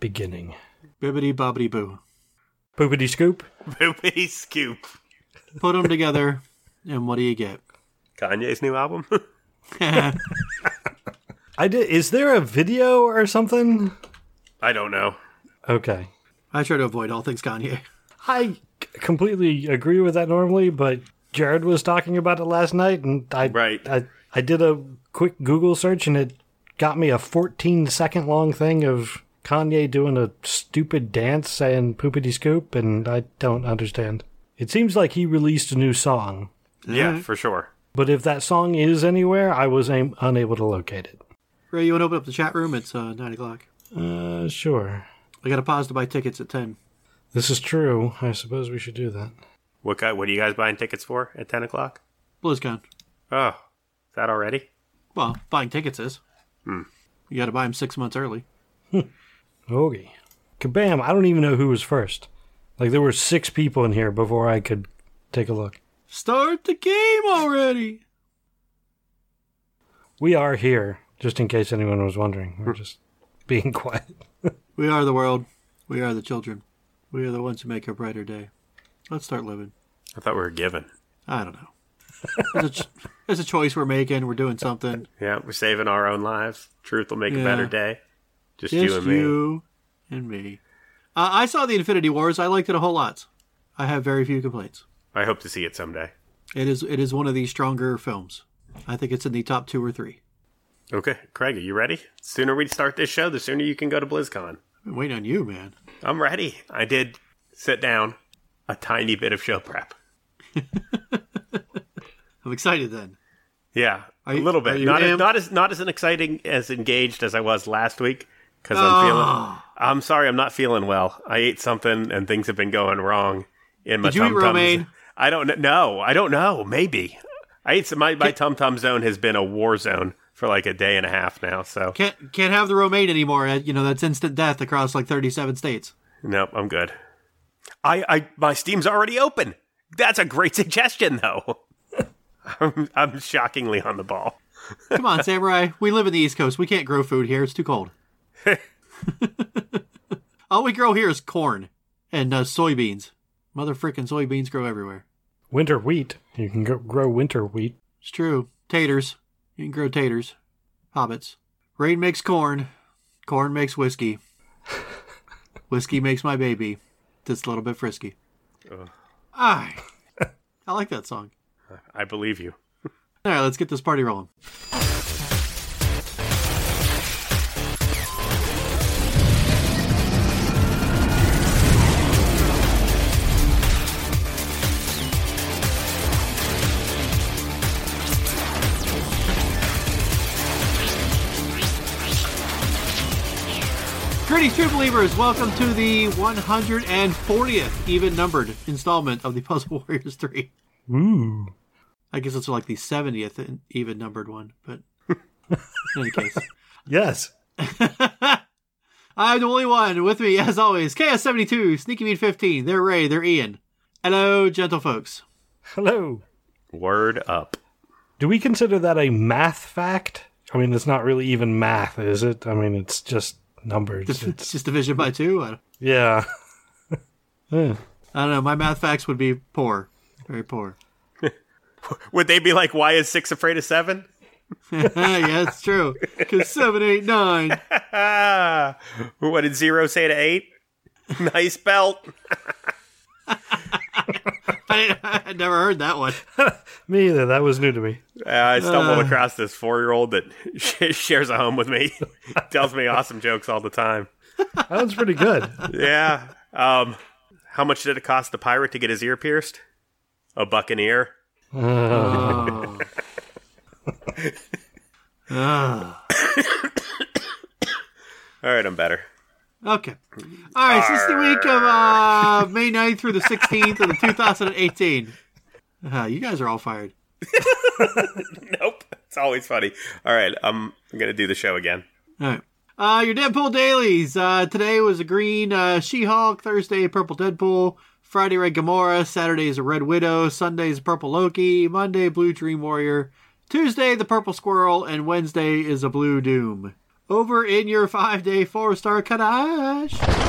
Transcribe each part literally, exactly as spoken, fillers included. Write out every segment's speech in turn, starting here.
beginning. Bibbidi bobbidi boo. Poopity scoop? Poopity scoop. Put them together, and what do you get? Kanye's new album? I did. Is there a video or something? I don't know. Okay. I try to avoid all things Kanye. I completely agree with that normally, but Jared was talking about it last night, and I, right. I, I did a quick Google search, and it got me a fourteen second long thing of Kanye doing a stupid dance saying poopity scoop, and I don't understand. It seems like he released a new song. Yeah, right. for sure. But if that song is anywhere, I was am- unable to locate it. Ray, you want to open up the chat room? It's uh, nine o'clock. Uh, sure. I got to pause to buy tickets at ten. This is true. I suppose we should do that. What guy, What are you guys buying tickets for at ten o'clock? BlizzCon. Oh, is that already? Well, buying tickets is. Hmm. You got to buy them six months early. Okay. Kabam, I don't even know who was first. Like, there were six people in here before I could take a look. Start the game already! We are here, just in case anyone was wondering. We're just being quiet. We are the world. We are the children. We are the ones who make a brighter day. Let's start living. I thought we were given. I don't know. It's a, ch- it's a choice we're making. We're doing something. Yeah, we're saving our own lives. Truth will make Yeah. a better day. Just, Just you and me. you and me. Uh, I saw the Infinity Wars. I liked it a whole lot. I have very few complaints. I hope to see it someday. It is it is one of the stronger films. I think it's in the top two or three. Okay, Craig, are you ready? The sooner we start this show, the sooner you can go to BlizzCon. I've been waiting on you, man. I'm ready. I did sit down a tiny bit of show prep. I'm excited then. Yeah, Are a you- little are bit. you Not as, amped? not as not as an exciting as engaged as I was last week because Oh. I'm feeling. I'm sorry, I'm not feeling well. I ate something and things have been going wrong in my Did you eat tum-tums. romaine? I don't know. I don't know. Maybe I ate some. My, my tum tum zone has been a war zone for like a day and a half now. So Can't can't have the romaine anymore. You know, that's instant death across like thirty-seven states. nope, I'm good. I, I my Steam's already open. That's a great suggestion, though. I'm, I'm shockingly on the ball. Come on, Samurai. We live in the East Coast. We can't grow food here. It's too cold. All we grow here is corn and uh, soybeans. Mother frickin' soybeans grow everywhere. Winter wheat. You can go grow winter wheat. It's true. Taters. You can grow taters. Hobbits. Rain makes corn. Corn makes whiskey. Whiskey makes my baby. Just a little bit frisky. Ugh. I, I like that song. I believe you. All right, let's get this party rolling. Greetings, true believers. Welcome to the one hundred fortieth even-numbered installment of the Puzzle Warriors three. Ooh. I guess it's like the seventieth even-numbered one, but in any case. Yes. I'm the only one. With me, as always, K S seventy-two, Sneaky Meat fifteen, they're Ray, they're Ian. Hello, gentle folks. Hello. Word up. Do we consider that a math fact? I mean, it's not really even math, is it? I mean, it's just numbers. It's It's, just division by two. I don't, yeah. Yeah. I don't know. My math facts would be poor. Very poor. Would they be like, why is six afraid of seven? Yeah, it's true. Because seven, eight, nine. What did zero say to eight? Nice belt. I, I never heard that one. Me either. That was new to me. Uh, I stumbled Uh. across this four-year-old that sh- shares a home with me. Tells me awesome jokes all the time. That was pretty good. Yeah. Um, how much did it cost the pirate to get his ear pierced? A buccaneer. Oh. Ah. All right, I'm better. Okay. All right, so it's the week of uh, May ninth through the sixteenth of the two thousand eighteen. Uh, you guys are all fired. Nope. It's always funny. All right, um, I'm going to do the show again. All right. Uh, your Deadpool dailies. Uh, today was a green uh, She-Hulk. Thursday, purple Deadpool. Friday, red Gamora. Saturday is a red Widow. Sunday is purple Loki. Monday, blue Dream Warrior. Tuesday, the purple Squirrel. And Wednesday is a blue Doom. over in your five-day four-star Kadash.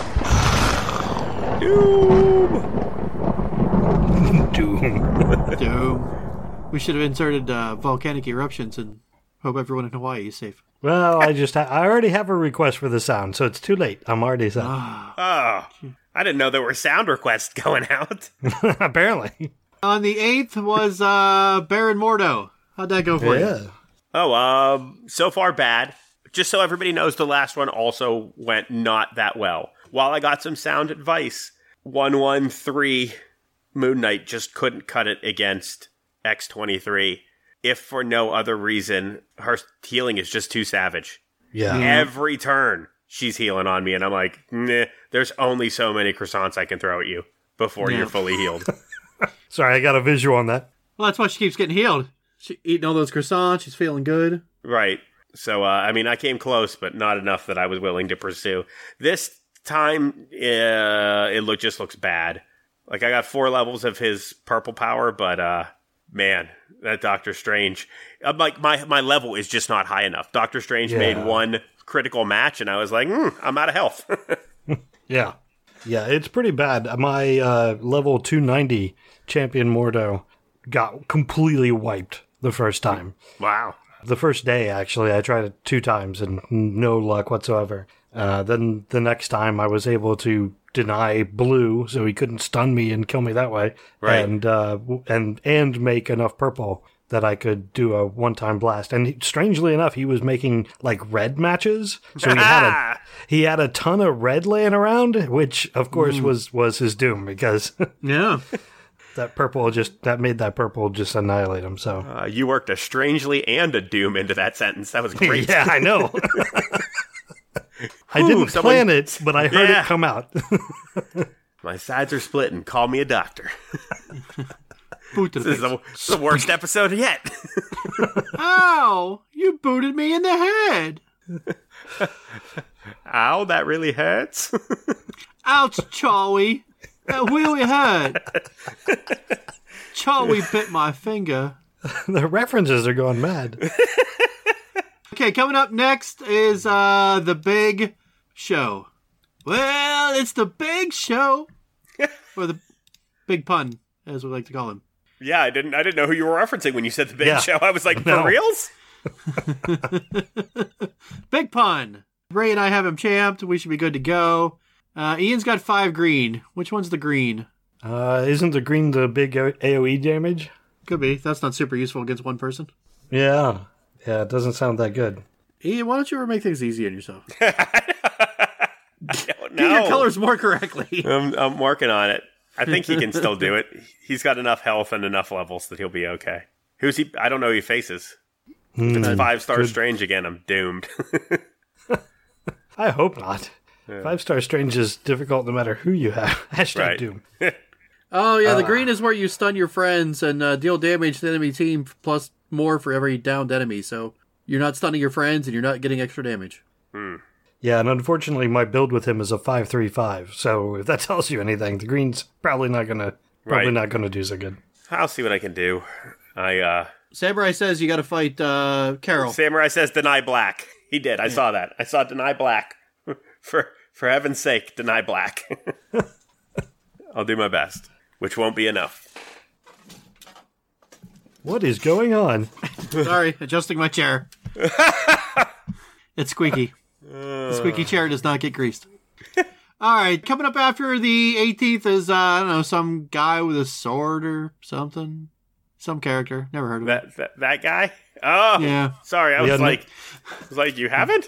Doom. Doom. Doom. We should have inserted uh, volcanic eruptions and hope everyone in Hawaii is safe. Well, I just ha- I already have a request for the sound, so it's too late. I'm already set. Oh, I didn't know there were sound requests going out. Apparently. On the eighth was uh, Baron Mordo. How'd that go for Yeah. you? Oh, um, so far bad. Just so everybody knows, the last one also went not that well. While I got some sound advice, one one three Moon Knight just couldn't cut it against X twenty-three. If for no other reason, her healing is just too savage. Yeah. Every turn, she's healing on me, and I'm like, nah, there's only so many croissants I can throw at you before Yeah. you're fully healed. Sorry, I got a visual on that. Well, that's why she keeps getting healed. She eating all those croissants. She's feeling good. Right. So, uh, I mean, I came close, but not enough that I was willing to pursue. This time, uh, it look, just looks bad. Like, I got four levels of his purple power, but, uh, man, that Doctor Strange, I'm like, my, my level is just not high enough. Doctor Strange Yeah. made one critical match, and I was like, mm, I'm out of health. Yeah. Yeah, it's pretty bad. My uh, level two ninety champion Mordo got completely wiped the first time. Wow. The first day, actually, I tried it two times and no luck whatsoever. Uh, then the next time I was able to deny blue so he couldn't stun me and kill me that way. Right. And, uh, and, and make enough purple that I could do a one-time blast. And he, strangely enough, he was making like red matches. So he had a, he had a ton of red laying around, which of course was, was his doom because Yeah. that purple just, that made that purple just annihilate him. So Uh, you worked a strangely and a doom into that sentence. That was great. yeah, I know. I Ooh, didn't someone- plan it, but I heard Yeah. it come out. My sides are splitting. Call me a doctor. Boot to the This is face. the, this is the worst episode yet. Ow! You booted me in the head. Ow, that really hurts. Ouch, Charlie. That really hurt. Charlie bit my finger. The references are going mad. Okay, coming up next is uh the big show. Well, it's the big show. Or the big pun, as we like to call him. Yeah, I didn't I didn't know who you were referencing when you said the big Yeah. show. I was like, No. for reals? Big pun. Ray and I have him champed. We should be good to go. Uh, Ian's got five green. Which one's the green? Uh, isn't the green the big A O E damage? Could be. That's not super useful against one person. Yeah. Yeah, it doesn't sound that good. Ian, why don't you ever make things easy on yourself? No, Get your colors more correctly. I'm, I'm working on it. I think he can still do it. He's got enough health and enough levels that he'll be okay. Who's he? I don't know who he faces. If it's five star good. Strange again, I'm doomed. I hope not. Five Star Strange is difficult no matter who you have. Hashtag Right. Doom. Oh, yeah, the green is where you stun your friends and uh, deal damage to the enemy team plus more for every downed enemy. So you're not stunning your friends and you're not getting extra damage. Yeah, and unfortunately my build with him is a five three five, so if that tells you anything, the green's probably not gonna probably Right. not gonna do so good. I'll see what I can do. I uh Samurai says you got to fight uh, Carol. Samurai says deny black. He did. I saw that. I saw deny black. for for heaven's sake, deny black. I'll do my best, which won't be enough. What is going on? Sorry, adjusting my chair. It's squeaky. The squeaky chair does not get greased. All right, coming up after the eighteenth is, uh, I don't know, some guy with a sword or something. Some character. Never heard of him. That that, that guy? Oh, Yeah. Sorry, I was Yeah, no- like, I was like, you haven't?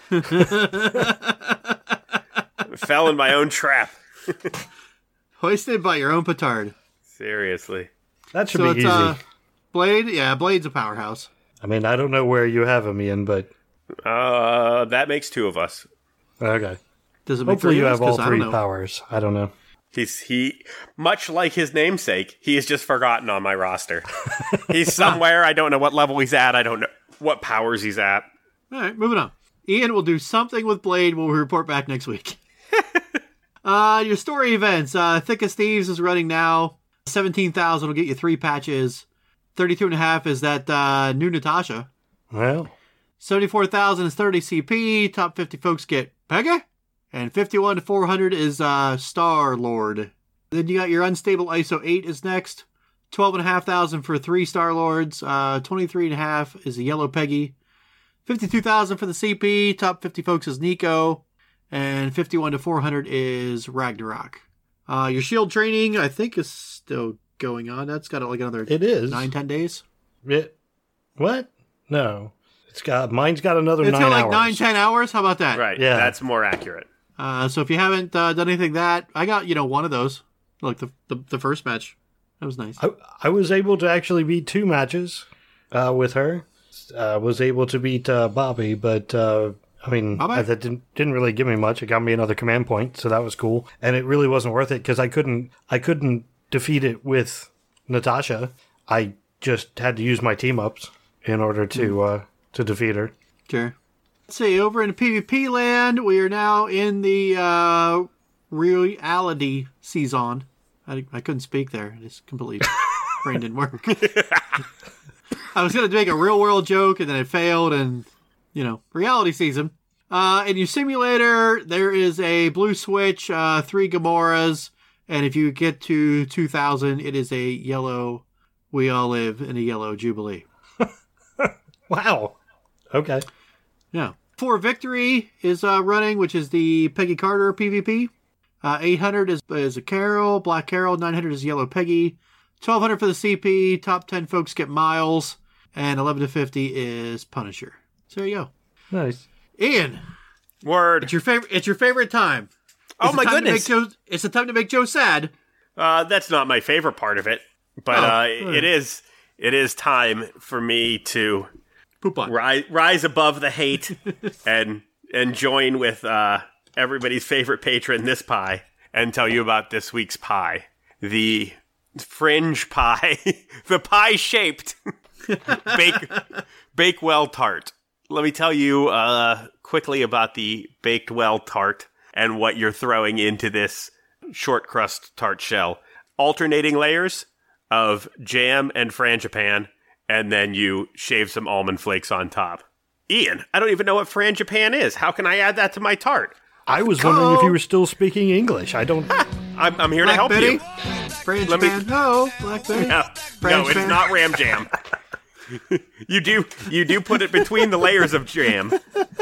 Fell in my own trap. Hoisted by your own petard. Seriously. That should So be it's, easy. uh, Blade? Yeah, Blade's a powerhouse. I mean, I don't know where you have him, Ian, but Uh, that makes two of us. okay. Does it make Hopefully three you of us? have all 'Cause I don't three know. powers. I don't know. He's he much like his namesake. He is just forgotten on my roster. He's somewhere. I don't know what level he's at. I don't know what powers he's at. All right, moving on. Ian will do something with Blade when we report back next week. uh, your story events. Uh, Thick as Thieves is running now. seventeen thousand will get you three patches. thirty-two and a half is that uh, new Natasha. Well, seventy-four thousand is thirty C P. Top fifty folks get Pega. And fifty-one to four hundred is uh, Star Lord. Then you got your Unstable I S O eight is next. twelve and a half thousand for three Star Lords. Uh, twenty-three and a half is a Yellow Peggy. fifty-two thousand for the C P. Top fifty folks is Nico. And fifty-one to four hundred is Ragnarok. Uh, your shield training, I think, is still going on. That's got like another It is. nine, ten days. It, what? No. It's got, mine's got another It's nine got like hours. nine, ten hours. How about that? Right. Yeah. That's more accurate. Uh, so if you haven't uh, done anything that, I got, you know, one of those. Like the, the, the first match. That was nice. I, I was able to actually beat two matches uh, with her. Uh, was able to beat uh, Bobby, but uh, I mean, Bobby? uh, that didn't didn't really give me much. It got me another command point, so that was cool. And it really wasn't worth it because I couldn't I couldn't defeat it with Natasha. I just had to use my team ups in order to Mm. uh, to defeat her. Sure. Let's see, over in PvP land, we are now in the uh, reality season. I, I couldn't speak there. I just completely brain didn't work. I was going to make a real world joke and then it failed and, you know, reality season. Uh, in your simulator, there is a blue switch, uh, three Gamoras, and if you get to two thousand, it is a yellow We All Live in a Yellow Jubilee. Wow. Okay. Yeah. For Victory is uh, running, which is the Peggy Carter PvP. Uh, eight hundred is, is a Carol, Black Carol. nine hundred is Yellow Peggy. twelve hundred for the C P. Top ten folks get Miles. And eleven to fifty is Punisher. So there you go. Nice. Ian, Word. it's your favorite. It's your favorite time. Oh It's my the time to goodness. make Joe, it's the time to make Joe sad. Uh, that's not my favorite part of it, but Oh, uh, hmm. it is. It is time for me to Poop on. rise, rise above the hate and and join with uh, everybody's favorite patron, this pie, and tell you about this week's pie, the fringe pie, the pie shaped bake Bakewell tart. Let me tell you uh, quickly about the Bakewell tart and what you're throwing into this short crust tart shell. Alternating layers of jam and frangipan, and then you shave some almond flakes on top. Ian, I don't even know what frangipan is. How can I add that to my tart? I was wondering if you were still speaking English. I don't. I'm, I'm here Black to help Betty. you. French Let me- man. No, Black Betty. No, French no, it's pan. not ram jam. You do you do put it between the layers of jam.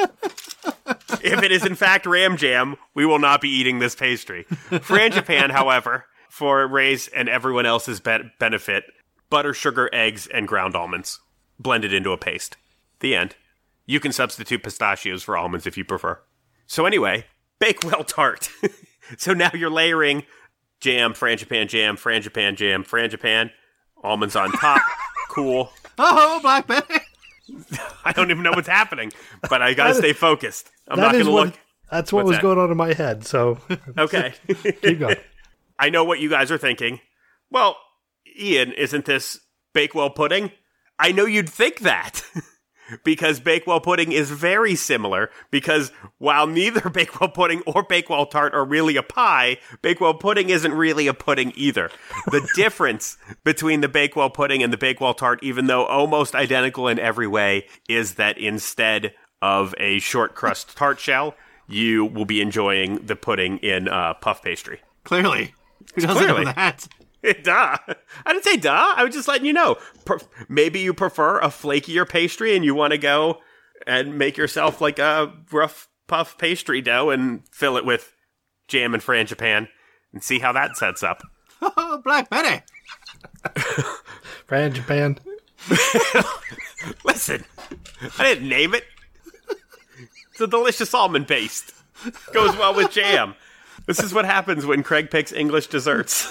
If it is in fact ram jam, we will not be eating this pastry. Frangipan, however, for Ray's and everyone else's be- benefit, butter, sugar, eggs, and ground almonds blended into a paste. The end. You can substitute pistachios for almonds if you prefer. So anyway, Bakewell tart. So now you're layering jam, frangipan jam, frangipan jam, frangipan, almonds on top. Cool. Oh, Black Betty. I don't even know what's happening, but I gotta That is- stay focused. I'm That not is gonna what. look. That's what What's was that? going on in my head. So Okay. keep going. I know what you guys are thinking. Well, Ian, isn't this Bakewell pudding? I know you'd think that. Because Bakewell pudding is very similar, because while neither Bakewell pudding or Bakewell tart are really a pie, Bakewell pudding isn't really a pudding either. The difference between the Bakewell pudding and the Bakewell tart, even though almost identical in every way, is that instead of a short crust tart shell, you will be enjoying the pudding in uh, puff pastry. Clearly. Who doesn't Clearly. know that? Duh. I didn't say duh. I was just letting you know. Per- maybe you prefer a flakier pastry and you want to go and make yourself like a rough puff pastry dough and fill it with jam and frangipan and see how that sets up. Oh, Black Betty. Fran Japan. Listen, I didn't name it. It's a delicious almond paste. Goes well with jam. This is what happens when Craig picks English desserts.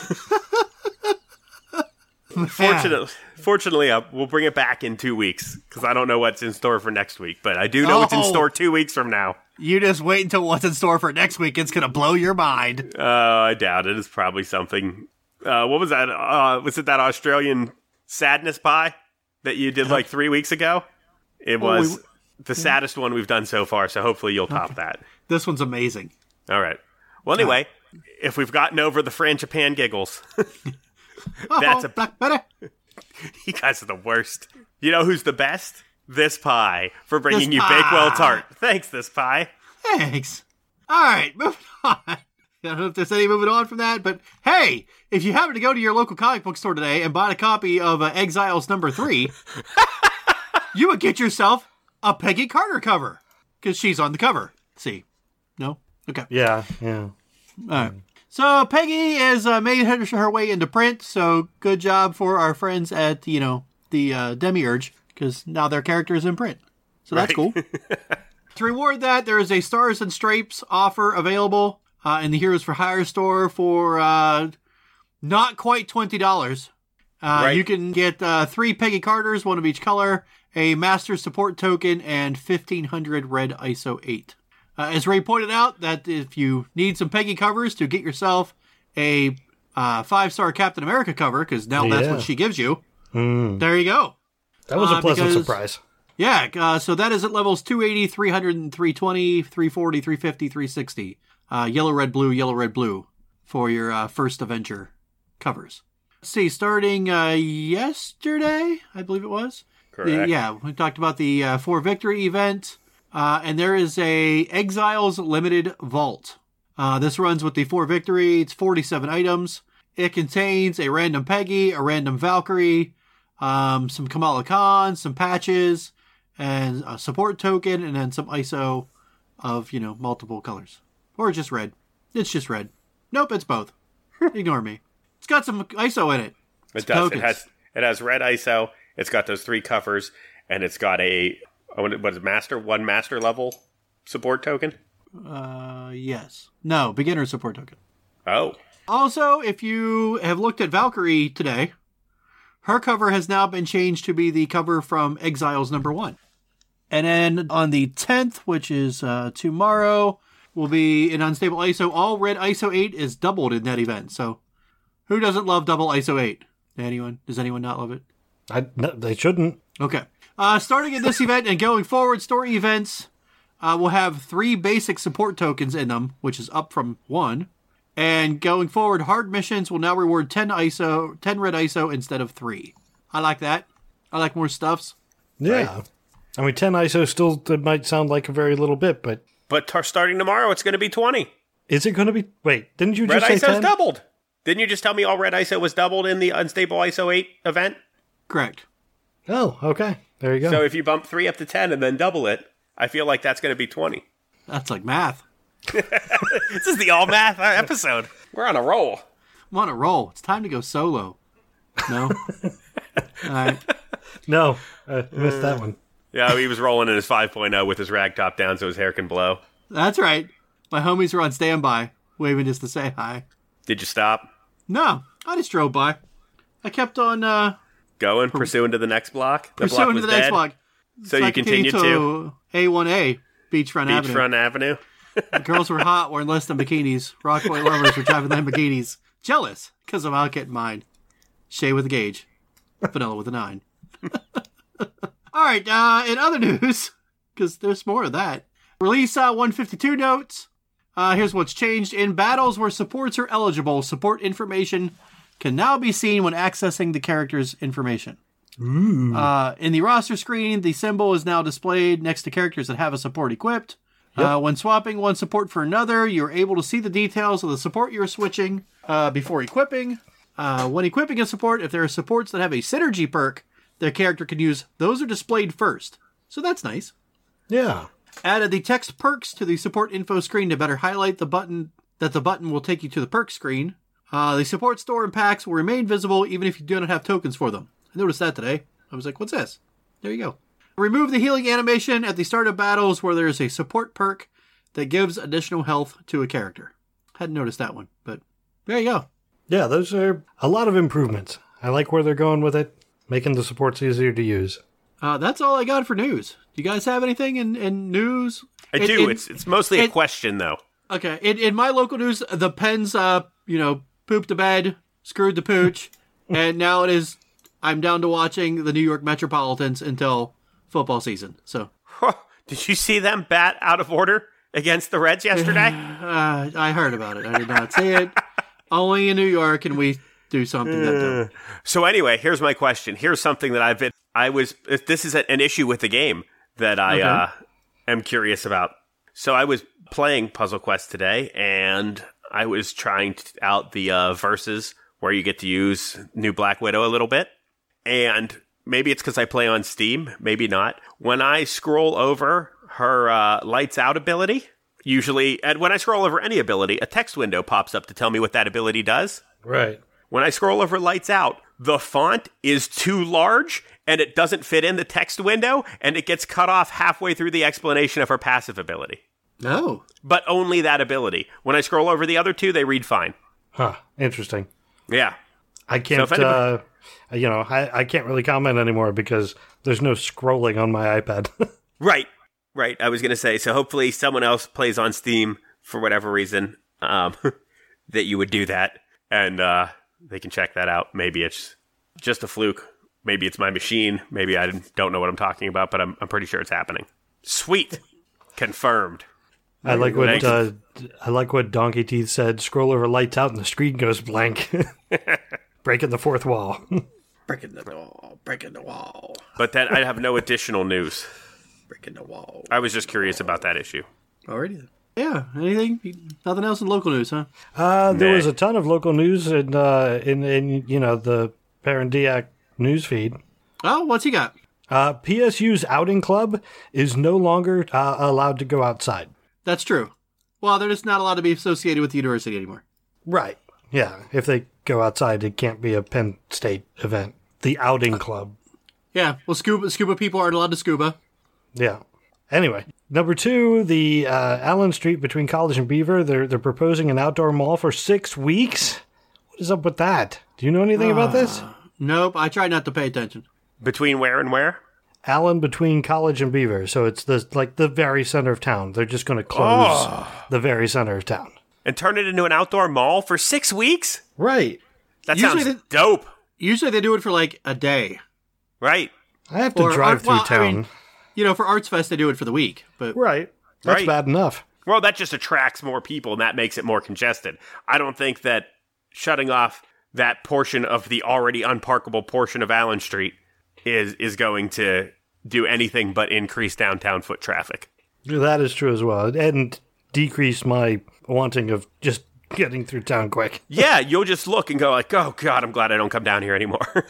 Fortunately, fortunately, uh, we'll bring it back in two weeks because I don't know what's in store for next week, but I do know what's in Oh. store two weeks from now. You just wait until what's in store for next week. It's going to blow your mind. Uh, I doubt it. It's probably something. Uh, what was that? Uh, was it that Australian sadness pie that you did like three weeks ago? It Oh, was we- the saddest one we've done so far, so hopefully you'll top that. This one's amazing. All right. Well, anyway, if we've gotten over the Frangipan giggles, Oh, That's a- Black Betty. you guys are the worst. You know who's the best? This Pie, for bringing This you Pie. Bakewell Tart. Thanks, This Pie. Thanks. All right, moving on. I don't know if there's any moving on from that, but hey, if you happen to go to your local comic book store today and buy a copy of uh, Exiles number three, you would get yourself a Peggy Carter cover because she's on the cover. See? No? Okay. Yeah, yeah. All right. So Peggy has uh, made her, her way into print, so good job for our friends at, you know, the uh, Demiurge, because now their character is in print. So that's Right. cool. To reward that, there is a Stars and Stripes offer available uh, in the Heroes for Hire store for uh, not quite twenty dollars. Uh, Right. You can get uh, three Peggy Carters, one of each color, a Master Support Token, and fifteen hundred Red I S O eight. Uh, as Ray pointed out, that if you need some Peggy covers to get yourself a uh, five-star Captain America cover, because now that's Yeah. what she gives you, Mm. there you go. That was a Uh, pleasant because- surprise. Yeah, uh, so that is at levels two eighty, three hundred, three twenty, three forty, three fifty, three sixty. Uh, yellow, red, blue, yellow, red, blue for your uh, first Avenger covers. Let's see, starting uh, yesterday, I believe it was. Correct. The- yeah, we talked about the uh, For Victory event, uh, and there is a Exiles Limited Vault. Uh, this runs with the For Victory. It's forty-seven items. It contains a random Peggy, a random Valkyrie, um, some Kamala Khan, some patches, and a support token, and then some I S O of, you know, multiple colors. Or just red. It's just red. Nope, it's both. Ignore me. It's got some I S O in it. It It's does. tokens. It has it has red I S O. It's got those three covers, and it's got a oh, what is it, master one master level support token. Uh, yes. No, beginner support token. Oh, Also, if you have looked at Valkyrie today, her cover has now been changed to be the cover from Exiles number one. And then on the tenth, which is uh, tomorrow, will be an Unstable I S O. All red I S O eight is doubled in that event. So who doesn't love double I S O eight? Anyone? Does anyone not love it? I, no, they shouldn't. Okay. Uh, starting at this event and going forward, story events uh, will have three basic support tokens in them, which is up from one. And going forward, hard missions will now reward ten I S O, ten red I S O instead of three. I like that. I like more stuffs. Yeah. I mean, ten I S O still that might sound like a very little bit, but but t- starting tomorrow, it's going to be twenty. is it going to be? Wait, didn't you Red just say I S O's ten? doubled. Didn't you just tell me all red I S O was doubled in the Unstable I S O eight event? Correct. Oh, okay. There you go. So if you bump three up to ten and then double it, I feel like that's going to be twenty. That's like math. This is the all math episode. We're on a roll. I'm on a roll. It's time to go solo. No? All right. no, I missed that one. Yeah, he was rolling in his five point oh with his rag top down so his hair can blow. That's right. My homies are on standby, waving just to say hi. Did you stop? No, I just drove by. I kept on uh, Going, pursuing to the next block? The block pursuing to was the next dead? block. So you I continue to A one A, Beachfront Avenue. Beachfront Avenue? The girls were hot, wearing less than bikinis. Rockaway lovers were driving them bikinis. Jealous, because I'm out getting mine. Shay with a gauge. Vanilla with a nine. All right, uh, in other news, because there's more of that. Release uh, one fifty-two notes. Uh, here's what's changed. In battles where supports are eligible, support information can now be seen when accessing the character's information. Uh, in the roster screen, the symbol is now displayed next to characters that have a support equipped. Uh, when swapping one support for another, you're able to see the details of the support you're switching uh, before equipping. Uh, when equipping a support, if there are supports that have a synergy perk, their character can use, those are displayed first. So that's nice. Yeah. Added the text perks to the support info screen to better highlight the button that the button will take you to the perk screen. Uh, the support store and packs will remain visible even if you do not have tokens for them. I noticed that today. I was like, what's this? There you go. Remove the healing animation at the start of battles where there is a support perk that gives additional health to a character. Hadn't noticed that one, but there you go. Yeah, those are a lot of improvements. I like where they're going with it, making the supports easier to use. Uh, that's all I got for news. Do you guys have anything in, in news? I In- do. in- it's it's mostly a it- question, though. Okay, in, in my local news, the Pens, uh, you know, pooped the bed, screwed the pooch, and now it is, I'm down to watching the New York Metropolitans until football season. So, Huh. Did you see them bat out of order against the Reds yesterday? uh, I heard about it. I did not see it. Only in New York can we do something that dumb. So anyway, here's my question. Here's something that I've been I was. This is an issue with the game that I Okay. uh, am curious about. So I was playing Puzzle Quest today, and I was trying t- out the uh, verses where you get to use New Black Widow a little bit. And maybe it's because I play on Steam, maybe not. When I scroll over her uh, lights out ability, usually, and when I scroll over any ability, a text window pops up to tell me what that ability does. Right. When I scroll over lights out, the font is too large and it doesn't fit in the text window, and it gets cut off halfway through the explanation of her passive ability. No. But only that ability. When I scroll over the other two, they read fine. Huh. Interesting. Yeah. I can't, if anybody- uh, you know, I, I can't really comment anymore because there's no scrolling on my iPad. Right. Right. I was going to say, so hopefully someone else plays on Steam for whatever reason um, that you would do that, and uh, they can check that out. Maybe it's just a fluke. Maybe it's my machine. Maybe I don't know what I'm talking about, but I'm, I'm pretty sure it's happening. Sweet. Confirmed. I like what Thanks. uh, I like what Donkey Teeth said. Scroll over lights out and the screen goes blank. Breaking the fourth wall. Breaking the wall. Breaking the wall. But then I have no additional news. Breaking the wall. I was just curious about that issue. Alrighty. Yeah. Anything? Nothing else in local news, huh? Uh, there Nah. was a ton of local news in uh, in, in you know the Parandiac news feed. Oh, what's he got? Uh, P S U's outing club is no longer uh, allowed to go outside. That's true. Well, they're just not allowed to be associated with the university anymore. Right. Yeah. If they go outside, it can't be a Penn State event. The outing club. Yeah. Well, scuba scuba people aren't allowed to scuba. Yeah. Anyway, number two, the uh, Allen Street between College and Beaver. They're they're proposing an outdoor mall for six weeks. What is up with that? Do you know anything about this? Nope. I try not to pay attention. Between where and where? Allen between College and Beaver. So it's the like the very center of town. They're just going to close the very center of town. And turn it into an outdoor mall for six weeks? Right. That Usually sounds the- dope. Usually they do it for like a day. Right. I have to Or- drive or- through well, I town. mean- You know, for Arts Fest they do it for the week. But right. That's Right. bad enough. Well, that just attracts more people, and that makes it more congested. I don't think that shutting off that portion of the already unparkable portion of Allen Street is is going to do anything but increase downtown foot traffic. That is true as well. And decrease my wanting of just getting through town quick. Yeah, you'll just look and go like, oh, God, I'm glad I don't come down here anymore.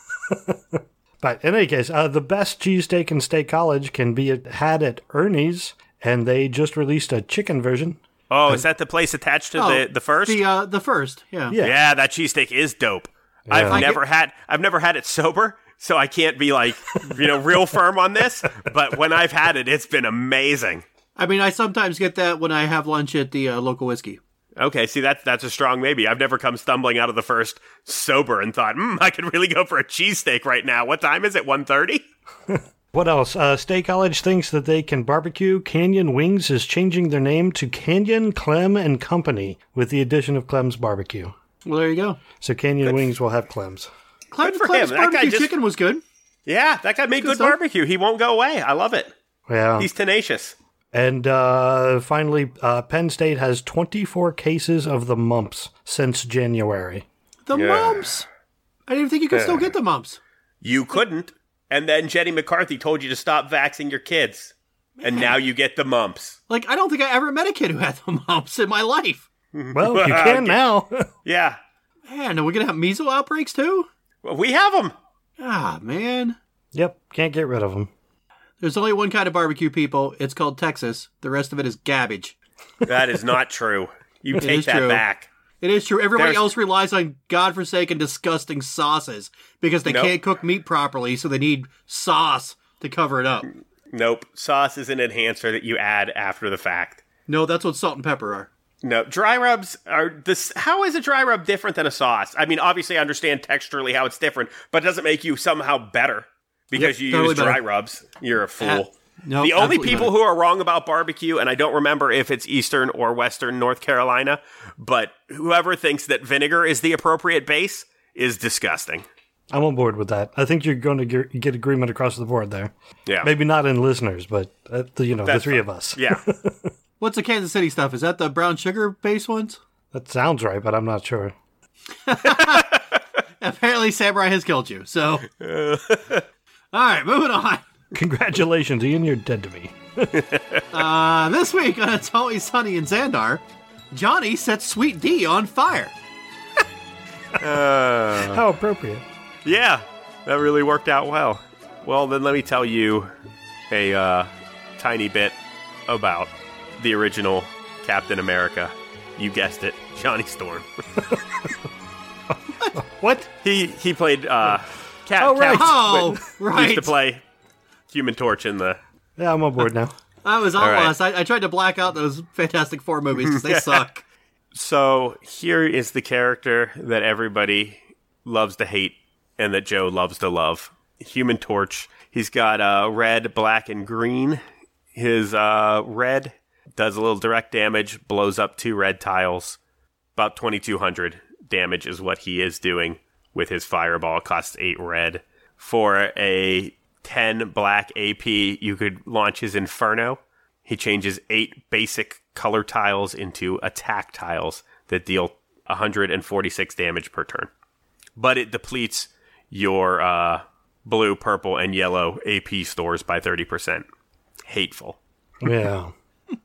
But in any case, uh, the best cheesesteak in State College can be had at Ernie's, and they just released a chicken version. Oh, is that the place attached to Oh, the, the first? The uh, the first, yeah. Yeah. Yeah, that cheesesteak is dope. I've I never had I've never had it sober, so I can't be like, you know, real firm on this, but when I've had it, it's been amazing. I mean, I sometimes get that when I have lunch at the uh, local whiskey. Okay, see that's that's a strong maybe. I've never come stumbling out of the first sober and thought, "Hmm, I could really go for a cheesesteak right now." What time is it? one thirty? What else? Uh, State College thinks that they can barbecue. Canyon Wings is changing their name to Canyon Clem and Company with the addition of Clem's Barbecue. Well, there you go. So Canyon Wings will have Clem's. Clem, Good for Clem's him. That guy barbecue just- chicken was good. Yeah, that guy made Good good stuff. barbecue. He won't go away. I love it. Yeah. He's tenacious. And uh, finally, uh, Penn State has twenty-four cases of the mumps since January. The Yeah. mumps. I didn't even think you could still get the mumps. You couldn't, and then Jenny McCarthy told you to stop vaxing your kids, and now you get the mumps. Like, I don't think I ever met a kid who had the mumps in my life. Well, you can now. Yeah, Man, are we going to have measles outbreaks too? well, we have them. Ah, man. Yep, can't get rid of them. There's only one kind of barbecue, people. It's called Texas. The rest of it is garbage. That is not true. You It take is that true. back. It is true. Everybody There's- else relies on godforsaken, disgusting sauces because they Nope. can't cook meat properly, so they need sauce to cover it up. Nope. Sauce is an enhancer that you add after the fact. No, that's what salt and pepper are. No, dry rubs are this. How is a dry rub different than a sauce? I mean, obviously, I understand texturally how it's different, but it doesn't make you somehow better because Yep, you totally use dry better. rubs. You're a fool. Uh, no, the only absolutely people better. who are wrong about barbecue, and I don't remember if it's Eastern or Western North Carolina, but whoever thinks that vinegar is the appropriate base is disgusting. I'm on board with that. I think you're going to get, get agreement across the board there. Yeah. Maybe not in listeners, but uh, the, you know, That's the three fine. of us. Yeah. What's the Kansas City stuff? Is that the brown sugar based ones? That sounds right, but I'm not sure. Apparently, Samurai has killed you. So, All right, moving on. Congratulations, Ian, you're dead to me. uh, this week on It's Always Sunny in Xandar, Johnny sets Sweet D on fire. uh, How appropriate. Yeah, that really worked out well. Well, then let me tell you a uh, tiny bit about the original Captain America. You guessed it, Johnny Storm. What? He he played uh, Cap. Oh, right. Cap, Oh, right. Used to play Human Torch in the. Yeah, I'm on board now. I was all All right. lost. I, I tried to black out those Fantastic Four movies because they suck. So here is the character that everybody loves to hate and that Joe loves to love. Human Torch. He's got uh, red, black, and green. His uh, red does a little direct damage, blows up two red tiles. About twenty-two hundred damage is what he is doing with his fireball. It costs eight red. For a ten black A P, you could launch his Inferno. He changes eight basic color tiles into attack tiles that deal one hundred forty-six damage per turn. But it depletes your uh, blue, purple, and yellow A P stores by thirty percent. Hateful. Yeah.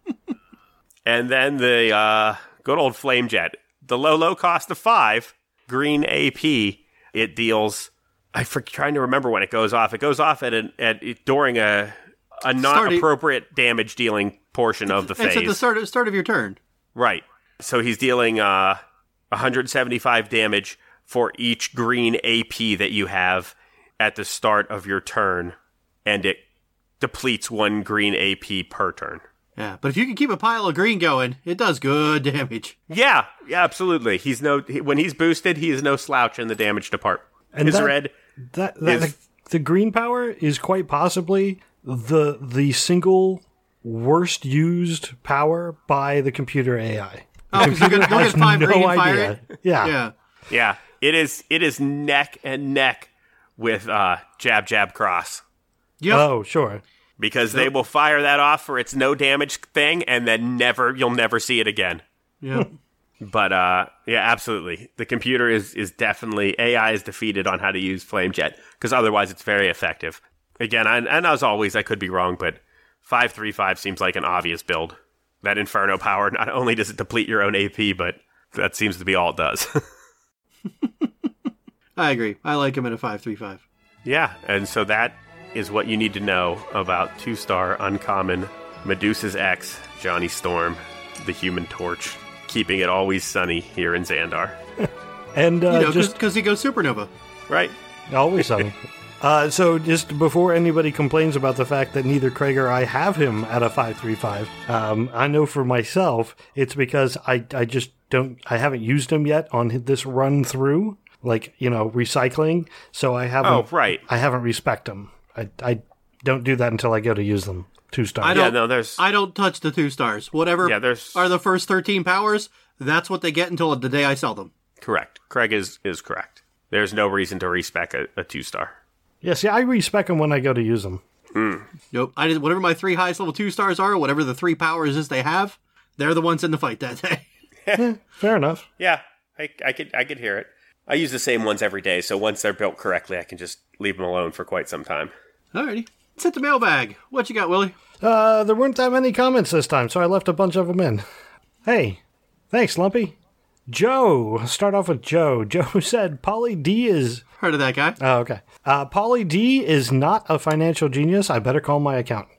And then the uh, good old Flame Jet. The low, low cost of five, green A P, it deals... I'm trying to remember when it goes off. It goes off at, an, at during a a not Starting- appropriate damage dealing portion of the phase. It's at the start of, start of your turn. Right. So he's dealing uh, one hundred seventy-five damage for each green A P that you have at the start of your turn, and it depletes one green A P per turn. Yeah, but if you can keep a pile of green going, it does good damage. Yeah, yeah, absolutely. He's no he, when he's boosted, he is no slouch in the damage department. And His that- red. That, that Is- the, the green power is quite possibly the the single worst used power by the computer A I. Oh, because you're going to Has get five no green and fire idea. it? Yeah. Yeah. Yeah, it is. It is neck and neck with uh, jab, jab, cross. Yep. Oh, sure. Because they will fire that off for its no damage thing, and then never you'll never see it again. Yep. But uh, yeah, absolutely, the computer is is definitely A I is defeated on how to use Flame Jet because otherwise it's very effective. Again, I, and as always, I could be wrong, but five three five seems like an obvious build. That Inferno power not only does it deplete your own A P, but that seems to be all it does. I agree. I like him at a five three five. Yeah, and so that is what you need to know about two-star uncommon Medusa's X, Johnny Storm, the Human Torch, keeping it always sunny here in Xandar. And uh, You know, just because he goes supernova. Right? always sunny. Uh, so just before anybody complains about the fact that neither Craig or I have him at a five three five, um, I know for myself it's because I, I just don't, I haven't used him yet on this run through, like, you know, recycling. So I haven't, Oh, right. I haven't respect them. I, I don't do that until I go to use them. Two stars. I Yeah, don't, no, there's... I don't touch the two stars. Whatever Yeah, there's... are the first thirteen powers, that's what they get until the day I sell them. Correct. Craig is, is correct. There's no reason to respec a, a two-star. Yeah, see, I respect them when I go to use them. Nope. I did whatever my three highest level two stars are, whatever the three powers is they have, they're the ones in the fight that day. Yeah, fair enough. Yeah, I, I could I could hear it. I use the same ones every day, so once they're built correctly, I can just leave them alone for quite some time. Alrighty. Let's hit the mailbag. What you got, Willie? Uh, there weren't that many comments this time, so I left a bunch of them in. Hey, thanks, Lumpy. Joe, start off with Joe. Joe said, Pauly D is... Heard of that guy? Oh, okay. Uh, Pauly D is not a financial genius. I better call my accountant.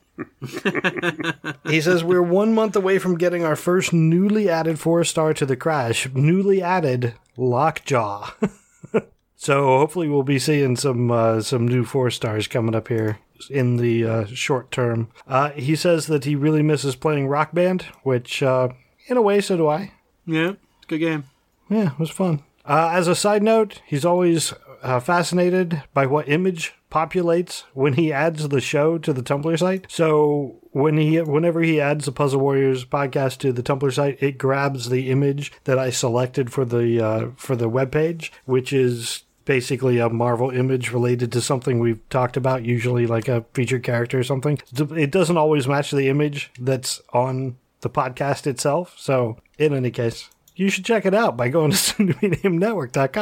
He says, we're one month away from getting our first newly added four-star to the crash. Newly added Lockjaw. So hopefully we'll be seeing some uh, some new four-stars coming up here in the uh, short term. Uh, he says that he really misses playing Rock Band, which, uh, in a way, so do I. Yeah, it's a good game. Yeah, it was fun. Uh, as a side note, he's always uh, fascinated by what image populates when he adds the show to the Tumblr site. So when he, whenever he adds the Puzzle Warriors podcast to the Tumblr site, it grabs the image that I selected for the uh, for the webpage, which is basically a Marvel image related to something we've talked about, usually like a featured character or something. It doesn't always match the image that's on the podcast itself. So in any case, you should check it out by going to soon to be named network dot com.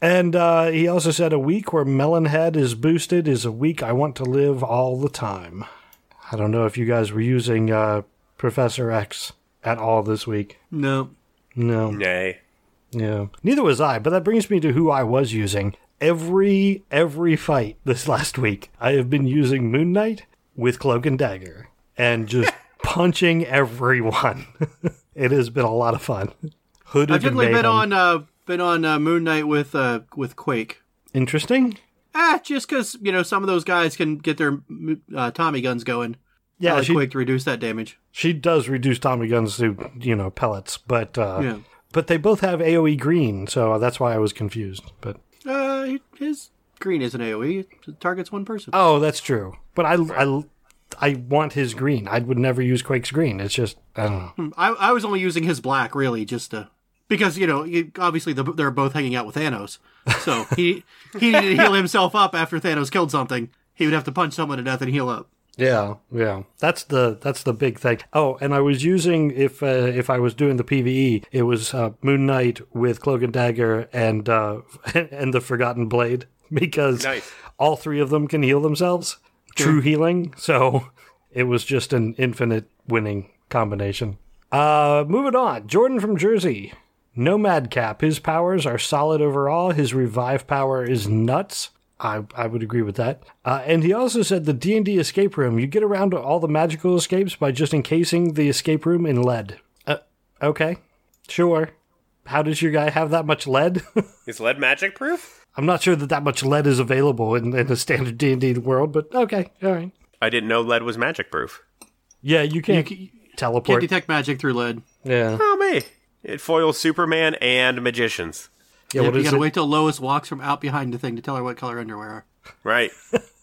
And uh, he also said a week where Melonhead is boosted is a week I want to live all the time. I don't know if you guys were using uh, Professor X at all this week. No. No. Nay. Yeah. Neither was I, but that brings me to who I was using. Every, every fight this last week, I have been using Moon Knight with Cloak and Dagger and just punching everyone. It has been a lot of fun. Hooded I've generally and been Mayhem. on uh, been on uh, Moon Knight with uh, with Quake. Interesting. Ah, just because, you know, some of those guys can get their uh, Tommy guns going. Yeah, I like she, Quake to reduce that damage. she does reduce Tommy guns to, you know, pellets, but uh, Yeah. but they both have AoE green, so that's why I was confused. But Uh, his green isn't AoE. It targets one person. oh, that's true. But I, I, I want his green. I would never use Quake's green. It's just, I don't know. I, I was only using his black, really, just to... Because, you know, he- obviously the, they're both hanging out with Thanos. So he he needed to heal himself up after Thanos killed something. He would have to punch someone to death and heal up. Yeah, yeah. That's the that's the big thing. Oh, and I was using, if uh, if I was doing the PvE, it was uh, Moon Knight with Cloak and Dagger and uh, and the Forgotten Blade, because Nice. all three of them can heal themselves. True healing. So it was just an infinite winning combination. Uh, moving on. Jordan from Jersey. Nomad Cap. His powers are solid overall. His revive power is nuts. I, I would agree with that. Uh, and he also said the D and D escape room, you get around to all the magical escapes by just encasing the escape room in lead. Uh, okay. Sure. How does your guy have that much lead? Is lead magic proof? I'm not sure that that much lead is available in, in the standard D and D world, but okay. All right. I didn't know lead was magic proof. Yeah, you can't You Can't teleport. detect magic through lead. Yeah. Oh, me. It foils Superman and magicians. Yeah, Yep, what you is gotta it? wait till Lois walks from out behind the thing to tell her what color underwear are. Right.